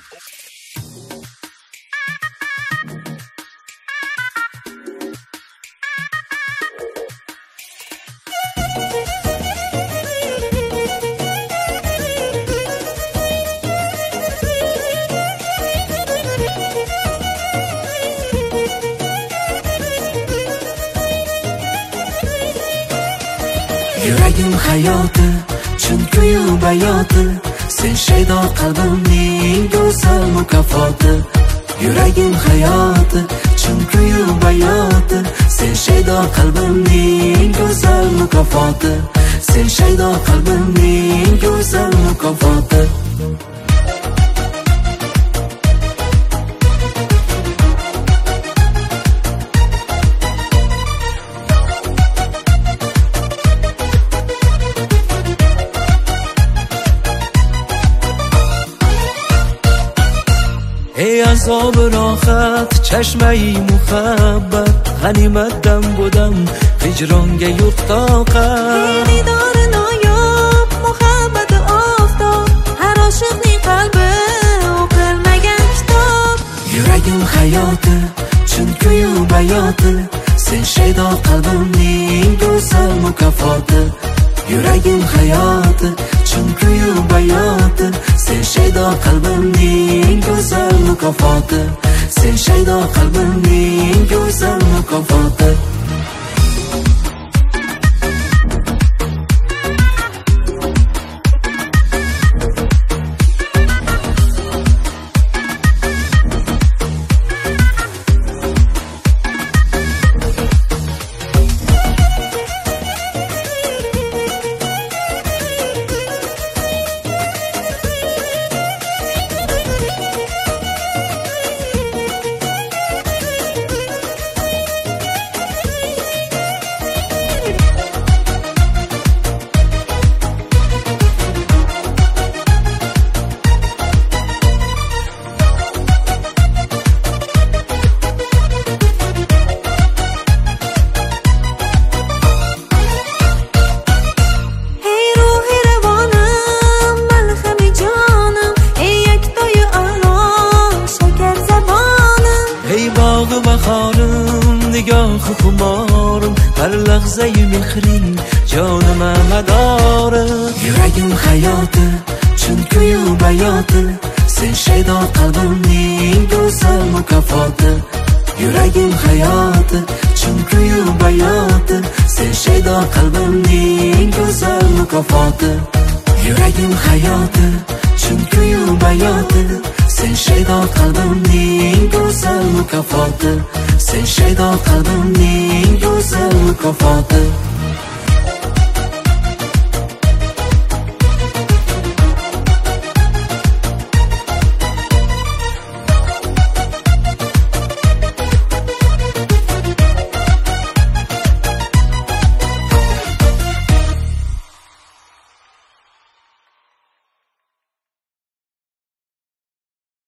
Yuragim hayoti, chunki bayoti, sen shaydo qalbimning go'zal mukofoti. Yuragim hayoti, chunki bayoti, sen shaydo qalbimning go'zal mukofoti. Sen shaydo qalbimning go'zal mukofoti. ای عذاب راحت چشمه محبت غنیمتم بودم هجرانگه یک طاقت ای دیدار نایاب محبت آفتاب هر عاشقنی قلبه عقل مگن کتاب یورگim hayoti chunki bayoti sen shaydo qalbimning go'zal mukofoti Yuragim hayoti chunki bayoti sen shaydo qalbimning go'zal mukofoti sen shaydo qalbimning go'zal mukofoti نگاه خمارم هر لحظه مهرین جانم مداره یورگim hayoti chunki bayoti sen shaydo qalbimning go'zal mukofoti yuragim hayoti chunki bayoti sen shaydo qalbimning go'zal mukofoti yuragim hayoti chunki bayoti sen shaydo qalbimning go'zal mukofoti sen shaydo qalbimning go'zal mukofoti